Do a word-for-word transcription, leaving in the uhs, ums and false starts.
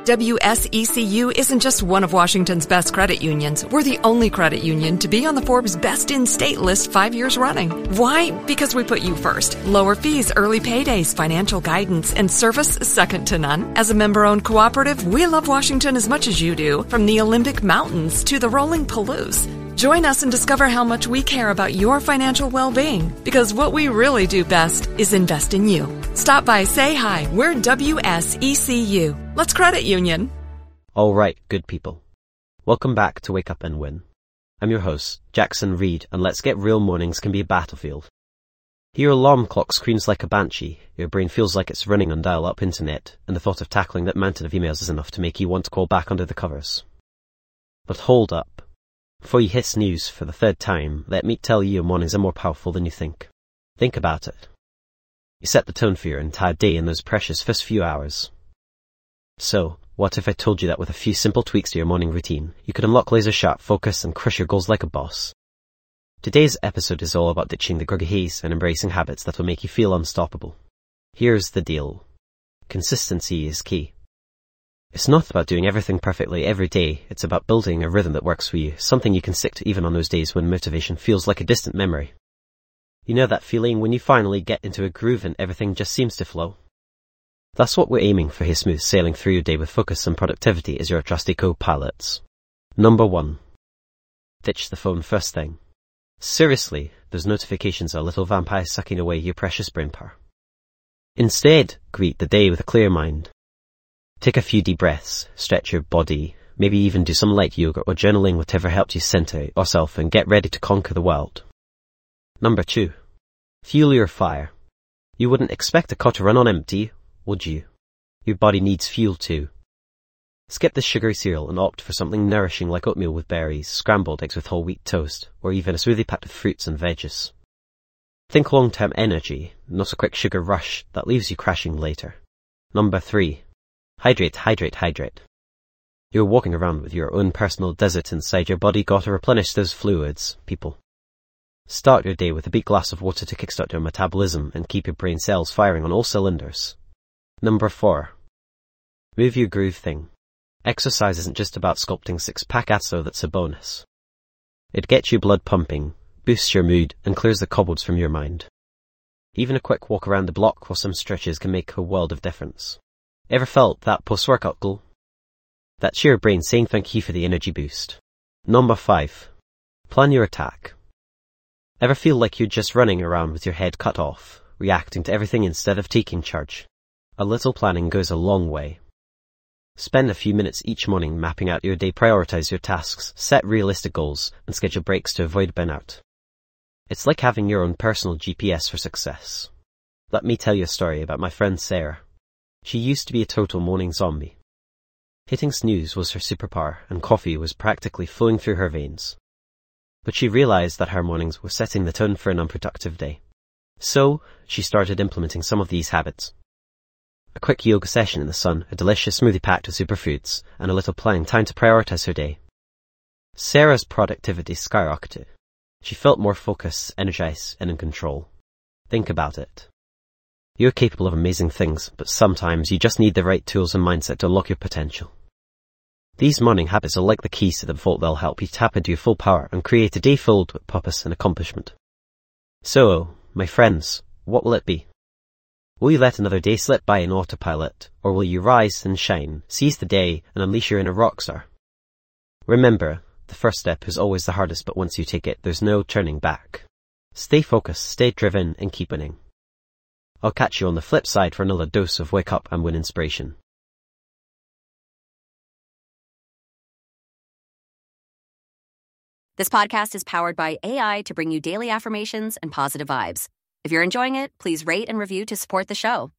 W S E C U isn't just one of Washington's best credit unions. We're the only credit union to be on the Forbes Best in State list five years running. Why? Because we put you first. Lower fees, early paydays, financial guidance, and service second to none. As a member-owned cooperative, we love Washington as much as you do, from the Olympic Mountains to the rolling Palouse. Join us and discover how much we care about your financial well-being, because what we really do best is invest in you. Stop by, say hi. We're W S E C U. Let's credit union. All right, good people. Welcome back to Wake Up and Win. I'm your host, Jackson Reed, and let's get real, mornings can be a battlefield. Your alarm clock screams like a banshee, your brain feels like it's running on dial-up internet, and the thought of tackling that mountain of emails is enough to make you want to crawl back under the covers. But hold up. Before you hit snooze for the third time, let me tell you your mornings are more powerful than you think. Think about it. You set the tone for your entire day in those precious first few hours. So, what if I told you that with a few simple tweaks to your morning routine, you could unlock laser-sharp focus and crush your goals like a boss? Today's episode is all about ditching the groggy haze and embracing habits that will make you feel unstoppable. Here's the deal. Consistency is key. It's not about doing everything perfectly every day, it's about building a rhythm that works for you, something you can stick to even on those days when motivation feels like a distant memory. You know that feeling when you finally get into a groove and everything just seems to flow? That's what we're aiming for here, smooth sailing through your day with focus and productivity as your trusty co-pilots. Number one. Ditch the phone first thing. Seriously, those notifications are little vampires sucking away your precious brain power. Instead, greet the day with a clear mind. Take a few deep breaths, stretch your body, maybe even do some light yoga or journaling, whatever helped you center yourself and get ready to conquer the world. Number two. Fuel your fire. You wouldn't expect a car to run on empty, would you? Your body needs fuel too. Skip the sugary cereal and opt for something nourishing like oatmeal with berries, scrambled eggs with whole wheat toast, or even a smoothie packed with fruits and veggies. Think long-term energy, not a quick sugar rush that leaves you crashing later. Number three. Hydrate, hydrate, hydrate. You're walking around with your own personal desert inside your body. Gotta replenish those fluids, people. Start your day with a big glass of water to kickstart your metabolism and keep your brain cells firing on all cylinders. Number four. Move your groove thing. Exercise isn't just about sculpting six-pack abs, so that's a bonus. It gets your blood pumping, boosts your mood, and clears the cobwebs from your mind. Even a quick walk around the block or some stretches can make a world of difference. Ever felt that post-workout glow? That's your brain saying thank you for the energy boost. Number five. Plan your attack. Ever feel like you're just running around with your head cut off, reacting to everything instead of taking charge? A little planning goes a long way. Spend a few minutes each morning mapping out your day, prioritize your tasks, set realistic goals, and schedule breaks to avoid burnout. It's like having your own personal G P S for success. Let me tell you a story about my friend Sarah. She used to be a total morning zombie. Hitting snooze was her superpower, and coffee was practically flowing through her veins. But she realized that her mornings were setting the tone for an unproductive day. So, she started implementing some of these habits. A quick yoga session in the sun, a delicious smoothie packed with superfoods, and a little planning time to prioritize her day. Sarah's productivity skyrocketed. She felt more focused, energized, and in control. Think about it. You're capable of amazing things, but sometimes you just need the right tools and mindset to unlock your potential. These morning habits are like the keys to the vault. They'll help you tap into your full power and create a day filled with purpose and accomplishment. So, my friends, what will it be? Will you let another day slip by in autopilot, or will you rise and shine, seize the day, and unleash your inner rock star? Remember, the first step is always the hardest, but once you take it, there's no turning back. Stay focused, stay driven, and keep winning. I'll catch you on the flip side for another dose of Wake Up and Win inspiration. This podcast is powered by A I to bring you daily affirmations and positive vibes. If you're enjoying it, please rate and review to support the show.